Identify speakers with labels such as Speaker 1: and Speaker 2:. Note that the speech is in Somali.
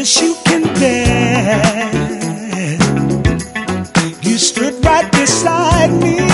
Speaker 1: as you can bear. You stood right beside me